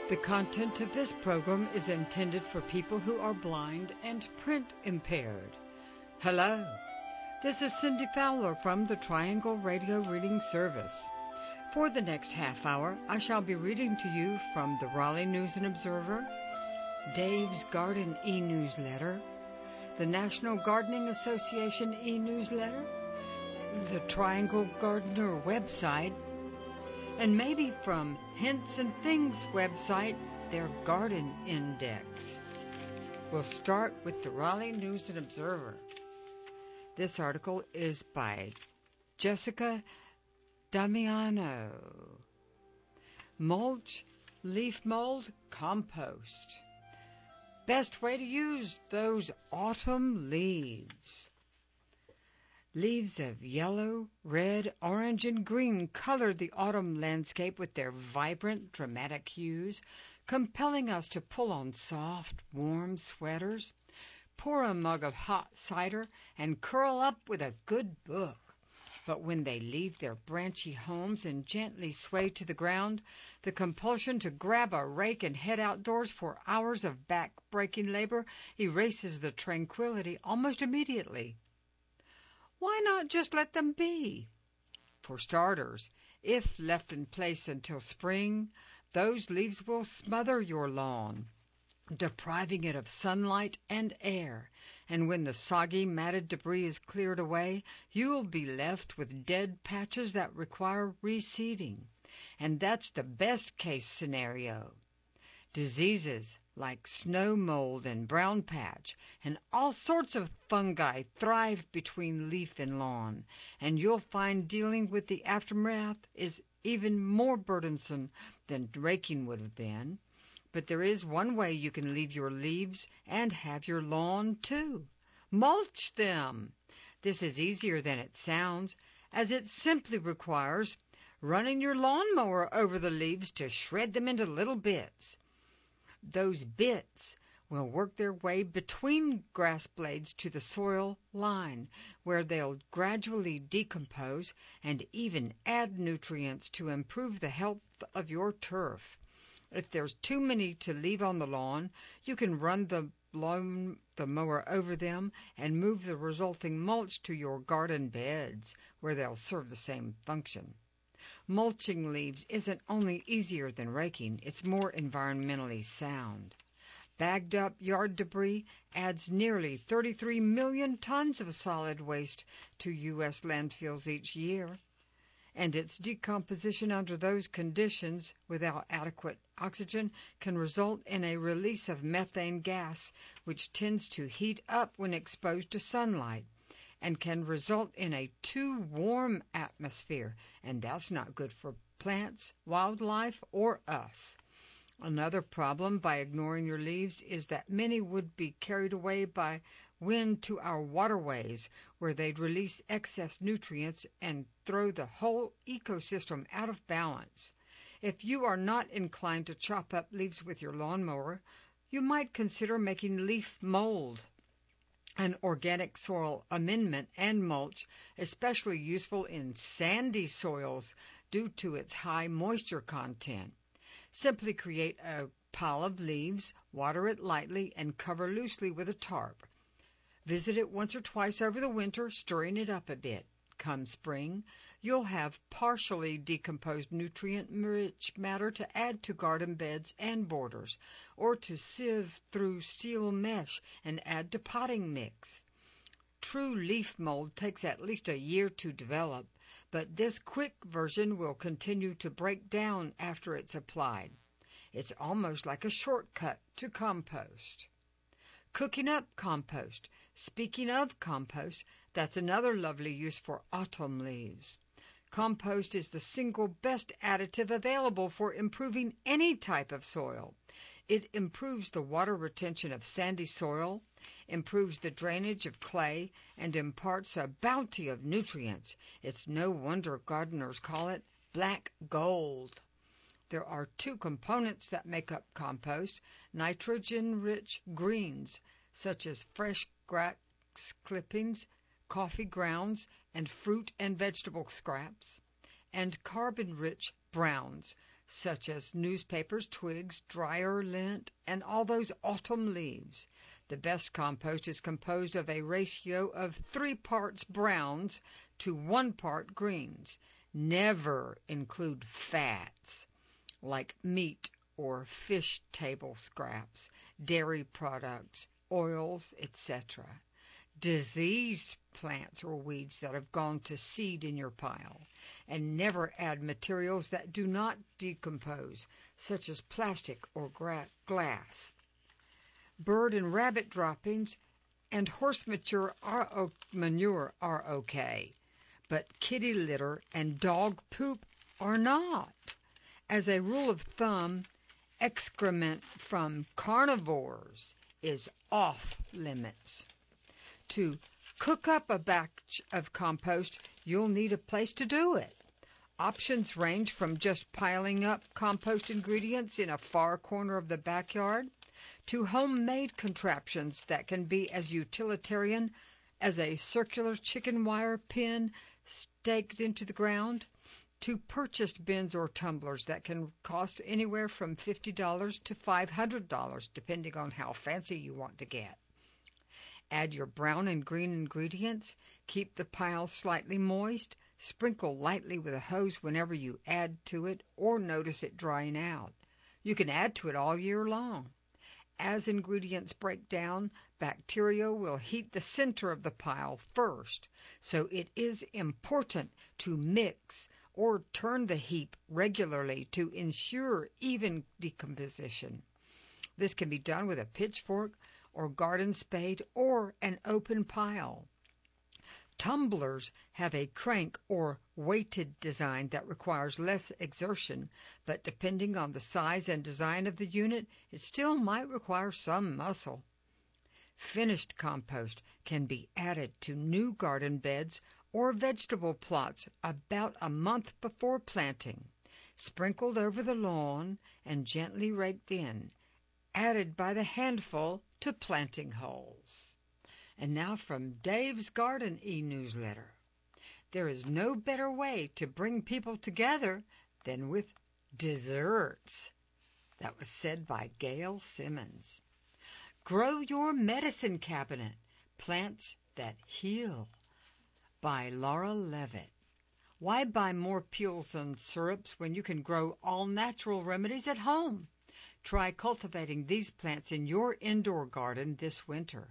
The content of this program is intended for people who are blind and print impaired. Hello, this is Cindy Fowler from the Triangle Radio Reading Service. For the next half hour, I shall be reading to you from the Raleigh News and Observer, Dave's Garden e-newsletter, the National Gardening Association e-newsletter, the Triangle Gardener website, and maybe from Hints and Things website, their Garden Index. We'll start with the Raleigh News and Observer. This article is by Jessica Damiano. Mulch, leaf mold, compost. Best way to use those autumn leaves. Leaves of yellow, red, orange, and green color the autumn landscape with their vibrant, dramatic hues, compelling us to pull on soft, warm sweaters, pour a mug of hot cider, and curl up with a good book. But when they leave their branchy homes and gently sway to the ground, the compulsion to grab a rake and head outdoors for hours of back-breaking labor erases the tranquility almost immediately. Why not just let them be? For starters, if left in place until spring, those leaves will smother your lawn, depriving it of sunlight and air, and when the soggy, matted debris is cleared away, you will be left with dead patches that require reseeding. And that's the best-case scenario. Diseases like snow mold and brown patch and all sorts of fungi thrive between leaf and lawn, and you'll find dealing with the aftermath is even more burdensome than raking would have been. But there is one way you can leave your leaves and have your lawn too. Mulch them. This is easier than it sounds, as it simply requires running your lawnmower over the leaves to shred them into little bits. Those bits will work their way between grass blades to the soil line, where they'll gradually decompose and even add nutrients to improve the health of your turf. If there's too many to leave on the lawn, you can run the mower over them and move the resulting mulch to your garden beds, where they'll serve the same function. Mulching leaves isn't only easier than raking, it's more environmentally sound. Bagged up yard debris adds nearly 33 million tons of solid waste to U.S. landfills each year, and its decomposition under those conditions without adequate oxygen can result in a release of methane gas, which tends to heat up when exposed to sunlight, and can result in a too warm atmosphere, and that's not good for plants, wildlife, or us. Another problem by ignoring your leaves is that many would be carried away by wind to our waterways, where they'd release excess nutrients and throw the whole ecosystem out of balance. If you are not inclined to chop up leaves with your lawnmower, you might consider making leaf mold, an organic soil amendment and mulch, especially useful in sandy soils due to its high moisture content. Simply create a pile of leaves, water it lightly, and cover loosely with a tarp. Visit it once or twice over the winter, stirring it up a bit. Come spring, you'll have partially decomposed nutrient-rich matter to add to garden beds and borders, or to sieve through steel mesh and add to potting mix. True leaf mold takes at least a year to develop, but this quick version will continue to break down after it's applied. It's almost like a shortcut to compost. Cooking up compost. Speaking of compost, that's another lovely use for autumn leaves. Compost is the single best additive available for improving any type of soil. It improves the water retention of sandy soil, improves the drainage of clay, and imparts a bounty of nutrients. It's no wonder gardeners call it black gold. There are two components that make up compost: nitrogen-rich greens, such as fresh grass clippings, coffee grounds, and fruit and vegetable scraps, and carbon-rich browns, such as newspapers, twigs, dryer lint, and all those autumn leaves. The best compost is composed of a ratio of 3 parts browns to 1 part greens. Never include fats like meat or fish table scraps, dairy products, oils, etc. Diseased plants or weeds that have gone to seed in your pile, and never add materials that do not decompose, such as plastic or glass. Bird and rabbit droppings and horse manure are okay, but kitty litter and dog poop are not. As a rule of thumb, excrement from carnivores is off limits. To cook up a batch of compost, you'll need a place to do it. Options range from just piling up compost ingredients in a far corner of the backyard to homemade contraptions that can be as utilitarian as a circular chicken wire pin staked into the ground, to purchased bins or tumblers that can cost anywhere from $50 to $500, depending on how fancy you want to get. Add your brown and green ingredients, keep the pile slightly moist, sprinkle lightly with a hose whenever you add to it or notice it drying out. You can add to it all year long. As ingredients break down, bacteria will heat the center of the pile first, so it is important to mix or turn the heap regularly to ensure even decomposition. This can be done with a pitchfork or garden spade or an open pile. Tumblers have a crank or weighted design that requires less exertion, but depending on the size and design of the unit, it still might require some muscle. Finished compost can be added to new garden beds or vegetable plots about a month before planting, sprinkled over the lawn and gently raked in, added by the handful to planting holes. And now from Dave's Garden e-newsletter. There is no better way to bring people together than with desserts. That was said by Gail Simmons. Grow Your Medicine Cabinet, Plants That Heal, by Laura Levitt. Why buy more peels and syrups when you can grow all-natural remedies at home? Try cultivating these plants in your indoor garden this winter.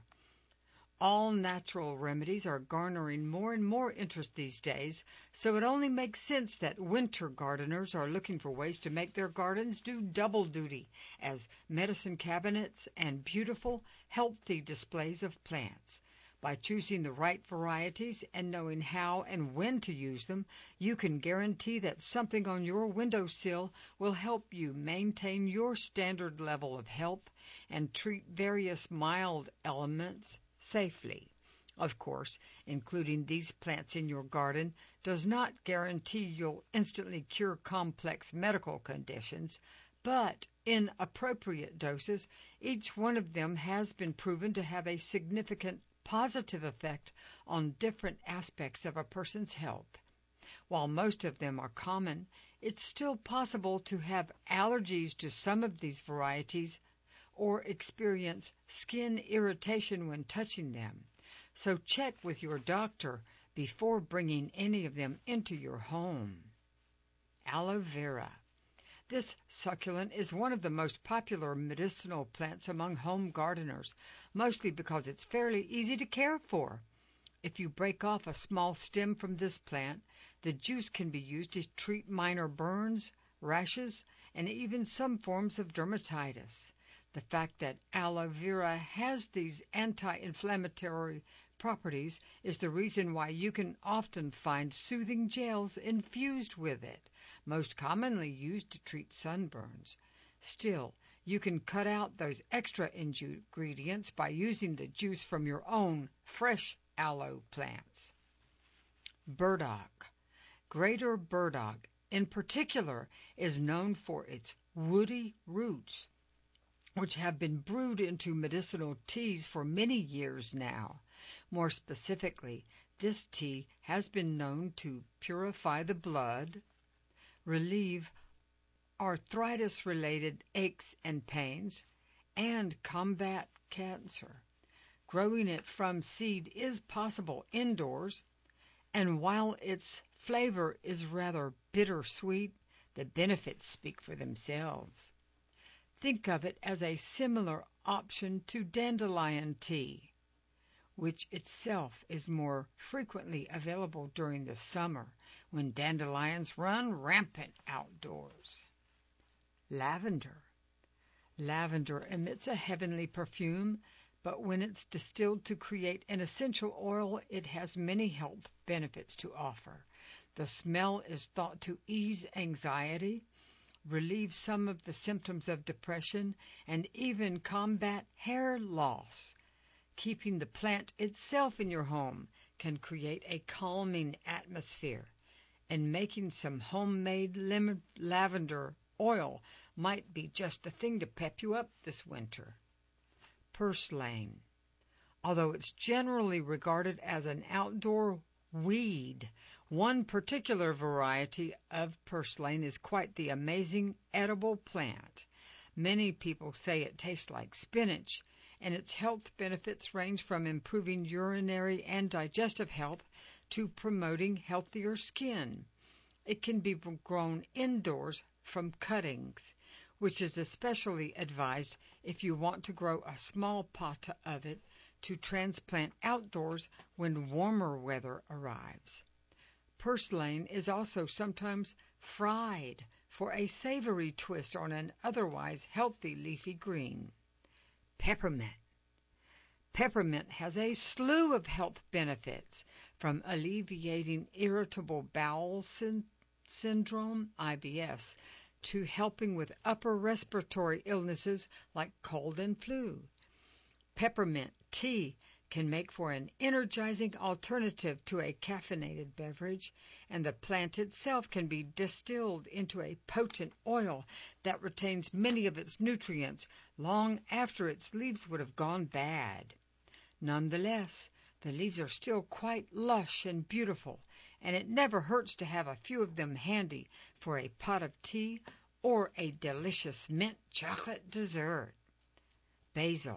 All-natural remedies are garnering more and more interest these days, so it only makes sense that winter gardeners are looking for ways to make their gardens do double duty as medicine cabinets and beautiful, healthy displays of plants. By choosing the right varieties and knowing how and when to use them, you can guarantee that something on your windowsill will help you maintain your standard level of health and treat various mild ailments safely. Of course, including these plants in your garden does not guarantee you'll instantly cure complex medical conditions, but in appropriate doses, each one of them has been proven to have a significant positive effect on different aspects of a person's health. While most of them are common, it's still possible to have allergies to some of these varieties or experience skin irritation when touching them. So check with your doctor before bringing any of them into your home. Aloe vera. This succulent is one of the most popular medicinal plants among home gardeners, mostly because it's fairly easy to care for. If you break off a small stem from this plant, the juice can be used to treat minor burns, rashes, and even some forms of dermatitis. The fact that aloe vera has these anti-inflammatory properties is the reason why you can often find soothing gels infused with it, most commonly used to treat sunburns. Still, you can cut out those extra ingredients by using the juice from your own fresh aloe plants. Burdock. Greater burdock, in particular, is known for its woody roots, which have been brewed into medicinal teas for many years now. More specifically, this tea has been known to purify the blood, relieve arthritis-related aches and pains, and combat cancer. Growing it from seed is possible indoors, and while its flavor is rather bittersweet, the benefits speak for themselves. Think of it as a similar option to dandelion tea, which itself is more frequently available during the summer when dandelions run rampant outdoors. Lavender. Lavender emits a heavenly perfume, but when it's distilled to create an essential oil, it has many health benefits to offer. The smell is thought to ease anxiety, relieve some of the symptoms of depression, and even combat hair loss. Keeping the plant itself in your home can create a calming atmosphere, and making some homemade lavender oil might be just the thing to pep you up this winter. Purslane. Although it's generally regarded as an outdoor weed, one particular variety of purslane is quite the amazing edible plant. Many people say it tastes like spinach, and its health benefits range from improving urinary and digestive health to promoting healthier skin. It can be grown indoors from cuttings, which is especially advised if you want to grow a small pot of it to transplant outdoors when warmer weather arrives. Purslane is also sometimes fried for a savory twist on an otherwise healthy leafy green. Peppermint. Peppermint has a slew of health benefits, from alleviating irritable bowel syndrome, IBS, to helping with upper respiratory illnesses like cold and flu. Peppermint tea can make for an energizing alternative to a caffeinated beverage, and the plant itself can be distilled into a potent oil that retains many of its nutrients long after its leaves would have gone bad. Nonetheless, the leaves are still quite lush and beautiful, and it never hurts to have a few of them handy for a pot of tea or a delicious mint chocolate dessert. Basil.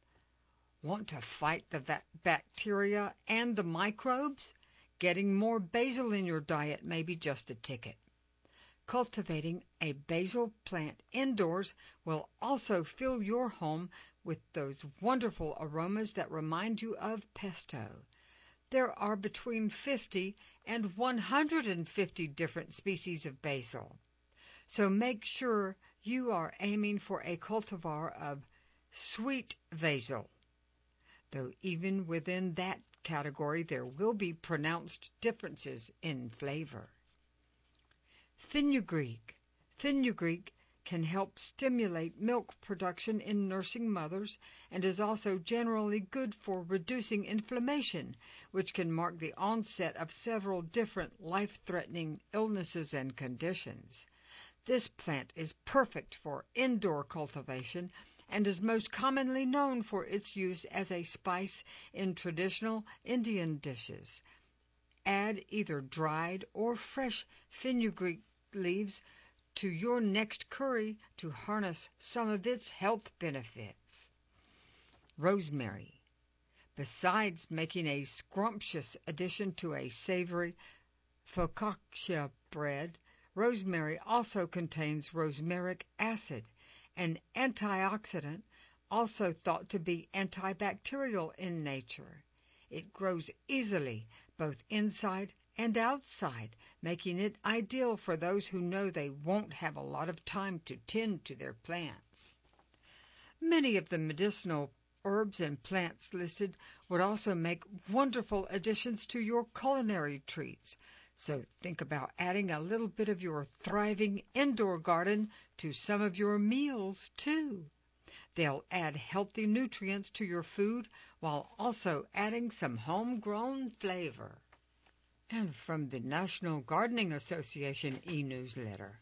Want to fight the bacteria and the microbes? Getting more basil in your diet may be just a ticket. Cultivating a basil plant indoors will also fill your home with those wonderful aromas that remind you of pesto. There are between 50 and 150 different species of basil, so make sure you are aiming for a cultivar of sweet basil, though even within that category there will be pronounced differences in flavor. Fenugreek. Fenugreek can help stimulate milk production in nursing mothers and is also generally good for reducing inflammation, which can mark the onset of several different life-threatening illnesses and conditions. This plant is perfect for indoor cultivation and is most commonly known for its use as a spice in traditional Indian dishes. Add either dried or fresh fenugreek leaves to your next curry to harness some of its health benefits. Rosemary. Besides making a scrumptious addition to a savory focaccia bread, rosemary also contains rosmaric acid, an antioxidant also thought to be antibacterial in nature. It grows easily both inside and outside, making it ideal for those who know they won't have a lot of time to tend to their plants. Many of the medicinal herbs and plants listed would also make wonderful additions to your culinary treats, so think about adding a little bit of your thriving indoor garden to some of your meals, too. They'll add healthy nutrients to your food while also adding some homegrown flavor. And from the National Gardening Association e-newsletter,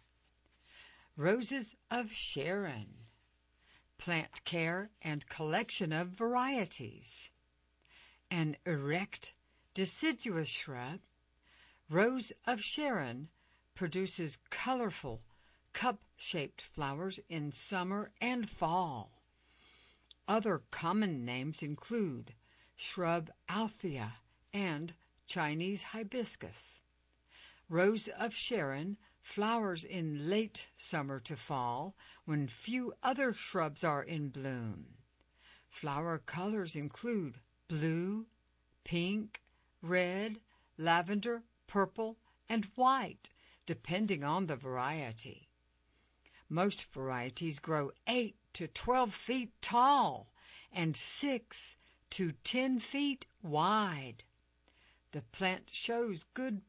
Roses of Sharon, plant care and collection of varieties. An erect, deciduous shrub, Rose of Sharon produces colorful, cup-shaped flowers in summer and fall. Other common names include shrub Althea and Chinese hibiscus. Rose of Sharon flowers in late summer to fall when few other shrubs are in bloom. Flower colors include blue, pink, red, lavender, purple, and white, depending on the variety. Most varieties grow 8 to 12 feet tall and 6 to 10 feet wide. The plant shows good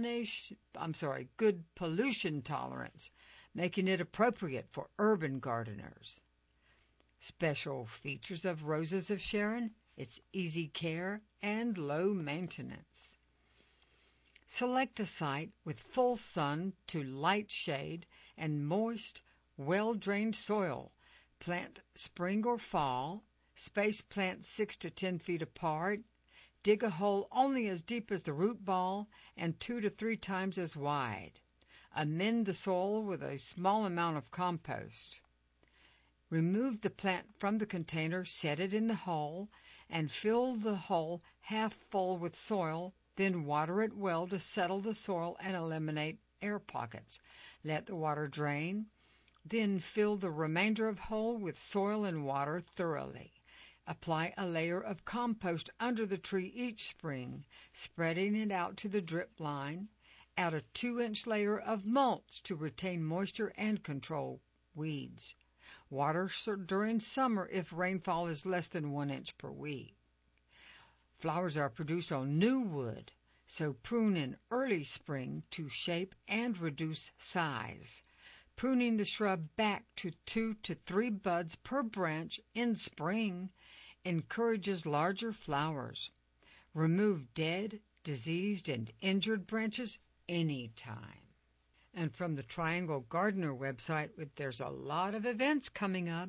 pollution tolerance, making it appropriate for urban gardeners. Special features of Roses of Sharon: its easy care and low maintenance. Select a site with full sun to light shade and moist, well-drained soil. Plant spring or fall. Space plants 6 to 10 feet apart. Dig a hole only as deep as the root ball and 2 to 3 times as wide. Amend the soil with a small amount of compost. Remove the plant from the container, set it in the hole, and fill the hole half full with soil, then water it well to settle the soil and eliminate air pockets. Let the water drain, then fill the remainder of hole with soil and water thoroughly. Apply a layer of compost under the tree each spring, spreading it out to the drip line. Add a 2-inch layer of mulch to retain moisture and control weeds. Water during summer if rainfall is less than 1 inch per week. Flowers are produced on new wood, so prune in early spring to shape and reduce size. Pruning the shrub back to 2 to 3 buds per branch in spring encourages larger flowers. Remove dead, diseased, and injured branches anytime. And from the Triangle Gardener website, there's a lot of events coming up.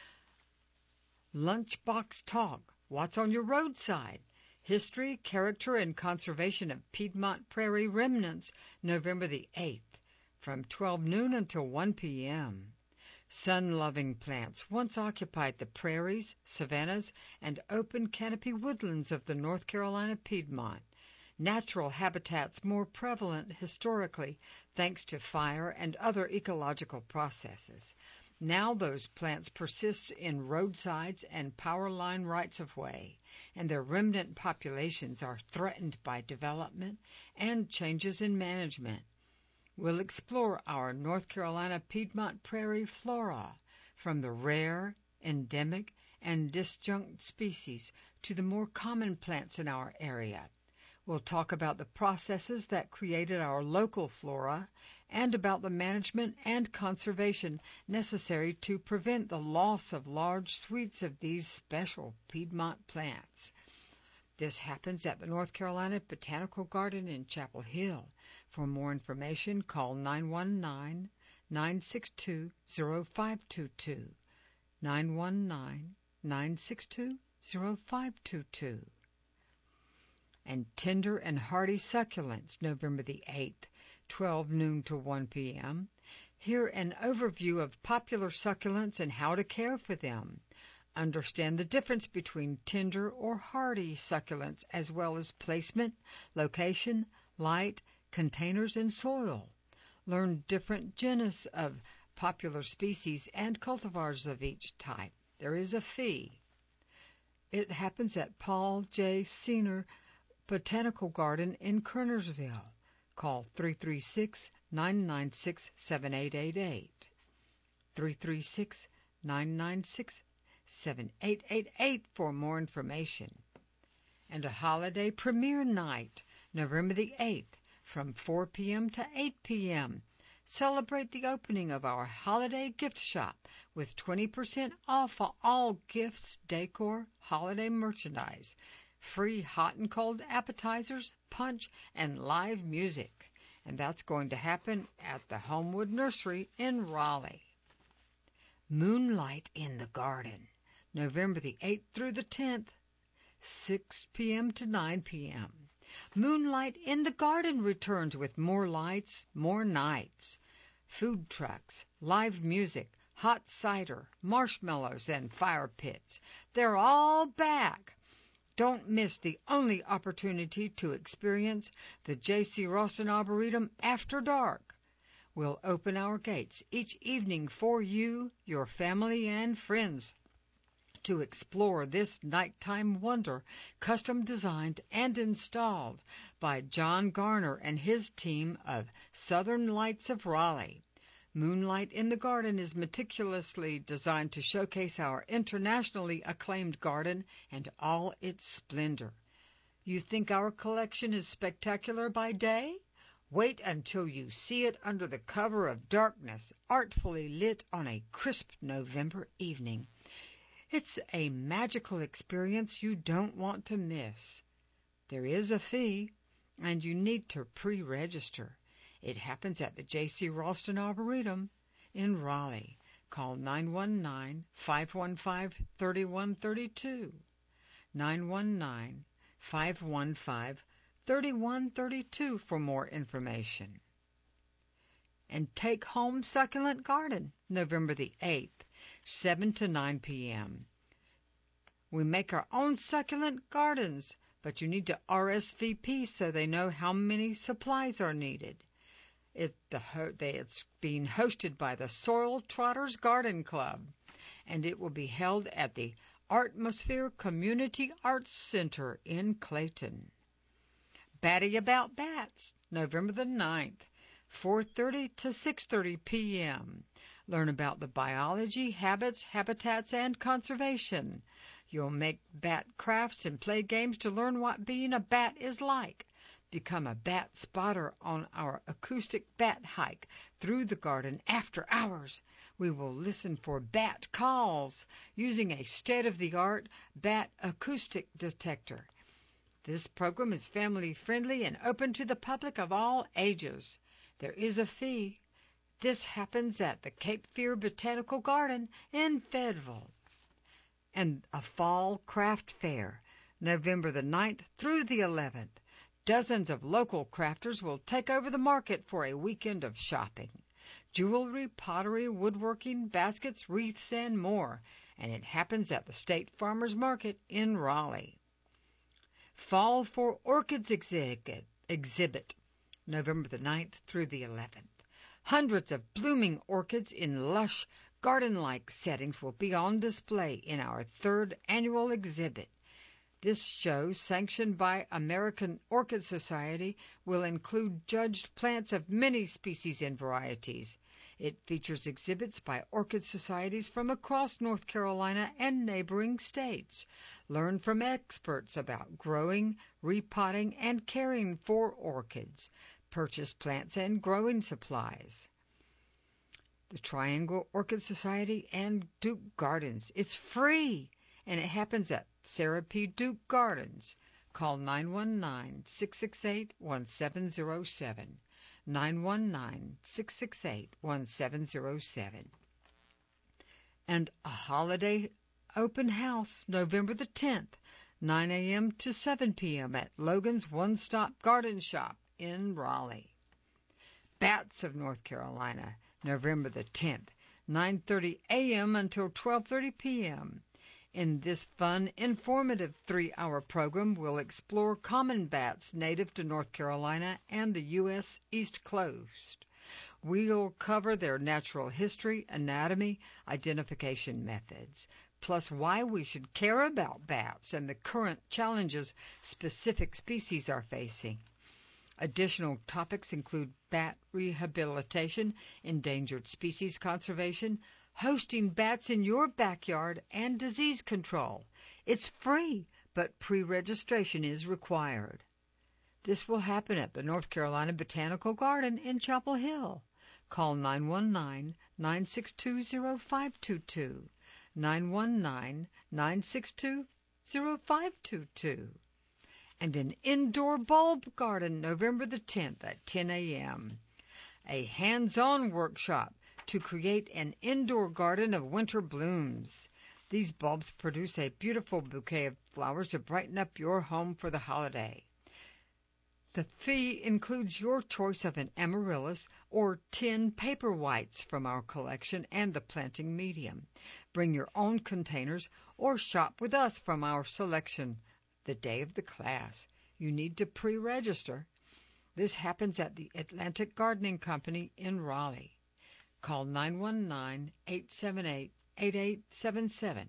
Lunchbox Talk, What's on Your Roadside? History, Character, and Conservation of Piedmont Prairie Remnants, November the 8th, from 12 noon until 1 p.m. Sun-loving plants once occupied the prairies, savannas, and open canopy woodlands of the North Carolina Piedmont. Natural habitats more prevalent historically thanks to fire and other ecological processes. Now those plants persist in roadsides and power line rights-of-way, and their remnant populations are threatened by development and changes in management. We'll explore our North Carolina Piedmont prairie flora, from the rare, endemic, and disjunct species to the more common plants in our area. We'll talk about the processes that created our local flora and about the management and conservation necessary to prevent the loss of large suites of these special Piedmont plants. This happens at the North Carolina Botanical Garden in Chapel Hill. For more information, call 919-962-0522, 919-962-0522. And tender and hardy succulents, November the 8th, 12 noon to 1 p.m. Hear an overview of popular succulents and how to care for them. Understand the difference between tender or hardy succulents, as well as placement, location, light, containers, and soil. Learn different genus of popular species and cultivars of each type. There is a fee. It happens at Paul J. Senior Botanical Garden in Kernersville. Call 336-996-7888. 336-996-7888 for more information. And a holiday premiere night, November the 8th, from 4 p.m. to 8 p.m. Celebrate the opening of our holiday gift shop with 20% off all gifts, decor, holiday merchandise, free hot and cold appetizers, punch, and live music. And that's going to happen at the Homewood Nursery in Raleigh. Moonlight in the Garden, November the 8th through the 10th, 6 p.m. to 9 p.m. Moonlight in the Garden returns with more lights, more nights. food trucks, live music, hot cider, marshmallows, and fire pits. They're all back. Don't miss the only opportunity to experience the J.C. Ralston Arboretum after dark. We'll open our gates each evening for you, your family, and friends to explore this nighttime wonder, custom designed and installed by John Garner and his team of Southern Lights of Raleigh. Moonlight in the Garden is meticulously designed to showcase our internationally acclaimed garden and all its splendor. You think our collection is spectacular by day? Wait until you see it under the cover of darkness, artfully lit on a crisp November evening. It's a magical experience you don't want to miss. There is a fee, and you need to pre-register. It happens at the J.C. Ralston Arboretum in Raleigh. Call 919-515-3132. 919-515-3132 for more information. And Take Home Succulent Garden, November the 8th, 7 to 9 p.m. We make our own succulent gardens, but you need to RSVP so they know how many supplies are needed. It's being hosted by the Soil Trotters Garden Club, and it will be held at the Artmosphere Community Arts Center in Clayton. Batty About Bats, November the 9th, 4:30 to 6:30 p.m. Learn about the biology, habits, habitats, and conservation. You'll make bat crafts and play games to learn what being a bat is like. Become a bat spotter on our acoustic bat hike through the garden after hours. We will listen for bat calls using a state-of-the-art bat acoustic detector. This program is family-friendly and open to the public of all ages. There is a fee. This happens at the Cape Fear Botanical Garden in Fayetteville. And a fall craft fair, November the 9th through the 11th. Dozens of local crafters will take over the market for a weekend of shopping. Jewelry, pottery, woodworking, baskets, wreaths, and more. And it happens at the State Farmers Market in Raleigh. Fall for Orchids exhibit, November the 9th through the 11th. Hundreds of blooming orchids in lush, garden-like settings will be on display in our third annual exhibit. This show, sanctioned by American Orchid Society, will include judged plants of many species and varieties. It features exhibits by orchid societies from across North Carolina and neighboring states. Learn from experts about growing, repotting, and caring for orchids. Purchase plants and growing supplies. The Triangle Orchid Society and Duke Gardens. It's free, and it happens at Sarah P. Duke Gardens. Call 919-668-1707. 919-668-1707. And a holiday open house, November the 10th, 9 a.m. to 7 p.m. at Logan's One Stop Garden Shop in Raleigh. Bats of North Carolina, November the 10th, 9:30 a.m. until 12:30 p.m. In this fun, informative 3-hour program, we'll explore common bats native to North Carolina and the U.S. East Coast. We'll cover their natural history, anatomy, identification methods, plus why we should care about bats and the current challenges specific species are facing. Additional topics include bat rehabilitation, endangered species conservation, hosting bats in your backyard, and disease control. It's free, but pre-registration is required. This will happen at the North Carolina Botanical Garden in Chapel Hill. Call 919-962-0522, 919-962-0522. And an indoor bulb garden, November the 10th at 10 a.m. A hands-on workshop to create an indoor garden of winter blooms. These bulbs produce a beautiful bouquet of flowers to brighten up your home for the holiday. The fee includes your choice of an amaryllis or 10 paper whites from our collection and the planting medium. Bring your own containers or shop with us from our selection the day of the class. You need to pre-register. This happens at the Atlantic Gardening Company in Raleigh. Call 919-878-8877.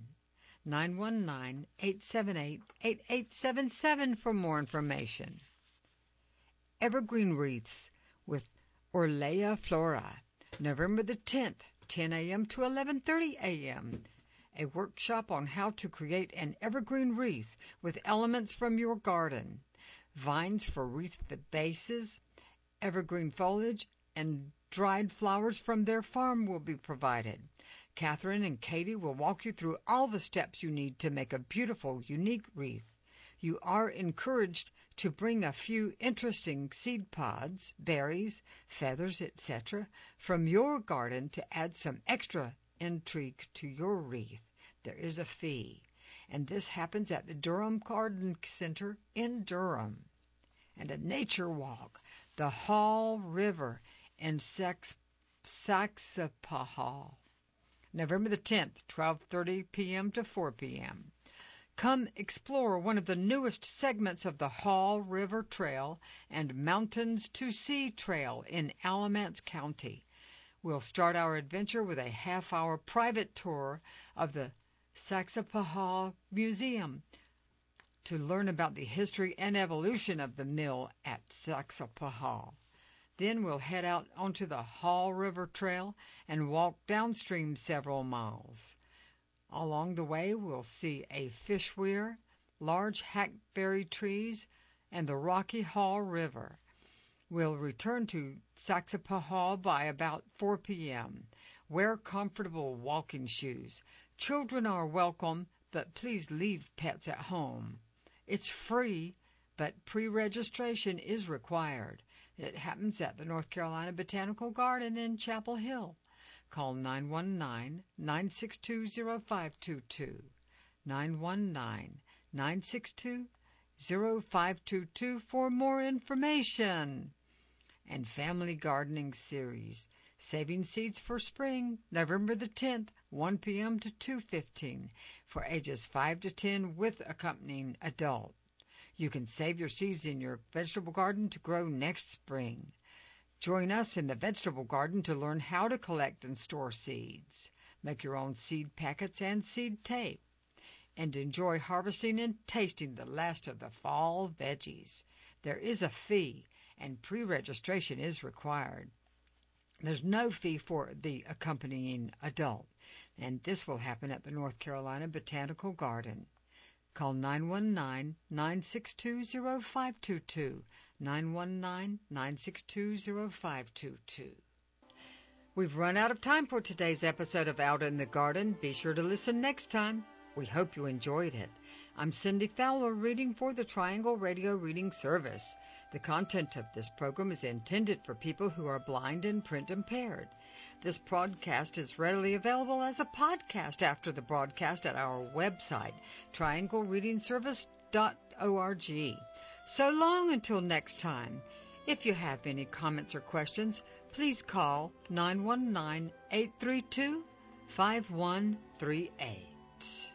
919-878-8877 for more information. Evergreen Wreaths with Orlea Flora, November the 10th, 10 a.m. to 11:30 a.m. A workshop on how to create an evergreen wreath with elements from your garden. Vines for wreath bases, evergreen foliage, and dried flowers from their farm will be provided. Catherine and Katie will walk you through all the steps you need to make a beautiful, unique wreath. You are encouraged to bring a few interesting seed pods, berries, feathers, etc. from your garden to add some extra intrigue to your wreath. There is a fee, and this happens at the Durham Garden Center in Durham. And a nature walk, the Hall River in Saxapahaw, November the 10th, 12:30 p.m. to 4 p.m. Come explore one of the newest segments of the Hall River Trail and Mountains to Sea Trail in Alamance County. We'll start our adventure with a half-hour private tour of the Saxapahaw Museum to learn about the history and evolution of the mill at Saxapahaw. Then we'll head out onto the Hall River Trail and walk downstream several miles. Along the way, we'll see a fish weir, large hackberry trees, and the rocky Hall River. We'll return to Saxapahaw by about 4 p.m. Wear comfortable walking shoes. Children are welcome, but please leave pets at home. It's free, but pre-registration is required. It happens at the North Carolina Botanical Garden in Chapel Hill. Call 919-962-0522, 919-962-0522 for more information. And Family Gardening Series, Saving Seeds for Spring, November the 10th, 1 p.m. to 2:15, for ages 5 to 10 with accompanying adult. You can save your seeds in your vegetable garden to grow next spring. Join us in the vegetable garden to learn how to collect and store seeds. Make your own seed packets and seed tape. And enjoy harvesting and tasting the last of the fall veggies. There is a fee, and pre-registration is required. There's no fee for the accompanying adult, and this will happen at the North Carolina Botanical Garden. Call 919-962-0522, 919-962-0522. We've run out of time for today's episode of Out in the Garden. Be sure to listen next time. We hope you enjoyed it. I'm Cindy Fowler, reading for the Triangle Radio Reading Service. The content of this program is intended for people who are blind and print impaired. This broadcast is readily available as a podcast after the broadcast at our website, trianglereadingservice.org. So long until next time. If you have any comments or questions, please call 919-832-5138.